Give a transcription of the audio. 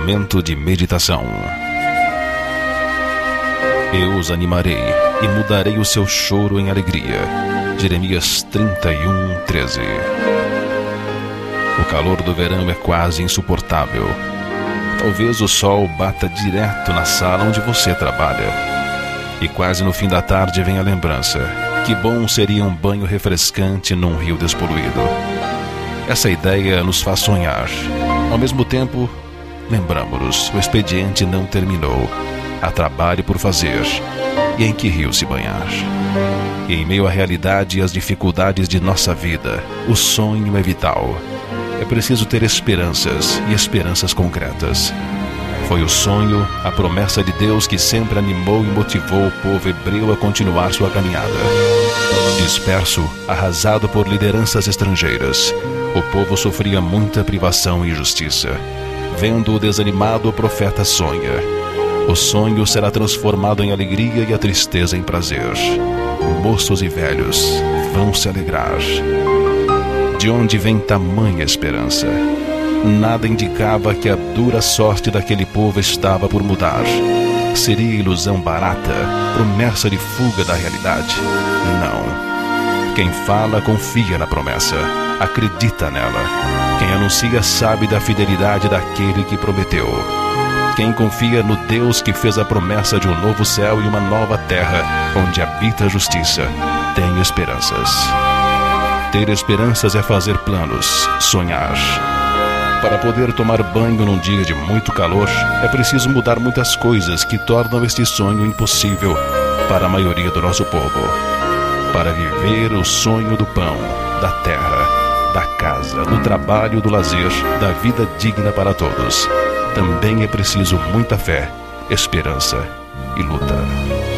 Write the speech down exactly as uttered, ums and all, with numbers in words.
Momento de meditação. Eu os animarei e mudarei o seu choro em alegria. Jeremias trinta e um, treze. O calor do verão é quase insuportável. Talvez o sol bata direto na sala onde você trabalha. E quase no fim da tarde vem a lembrança: que bom seria um banho refrescante num rio despoluído. Essa ideia nos faz sonhar. Ao mesmo tempo, lembramos-nos, o expediente não terminou. Há trabalho por fazer. E em que rio se banhar? E em meio à realidade e às dificuldades de nossa vida, o sonho é vital. É preciso ter esperanças, e esperanças concretas. Foi o sonho, a promessa de Deus que sempre animou e motivou o povo hebreu a continuar sua caminhada. Disperso, arrasado por lideranças estrangeiras, o povo sofria muita privação e injustiça. Vendo-o desanimado, o profeta sonha: o sonho será transformado em alegria e a tristeza em prazer. Moços e velhos vão se alegrar. De onde vem tamanha esperança? Nada indicava que a dura sorte daquele povo estava por mudar. Seria ilusão barata, promessa de fuga da realidade? Não. Quem fala confia na promessa, acredita nela. Quem anuncia sabe da fidelidade daquele que prometeu. Quem confia no Deus que fez a promessa de um novo céu e uma nova terra, onde habita a justiça, tem esperanças. Ter esperanças é fazer planos, sonhar. Para poder tomar banho num dia de muito calor, é preciso mudar muitas coisas que tornam este sonho impossível para a maioria do nosso povo. Para viver o sonho do pão, da terra, da casa, do trabalho, do lazer, da vida digna para todos, também é preciso muita fé, esperança e luta.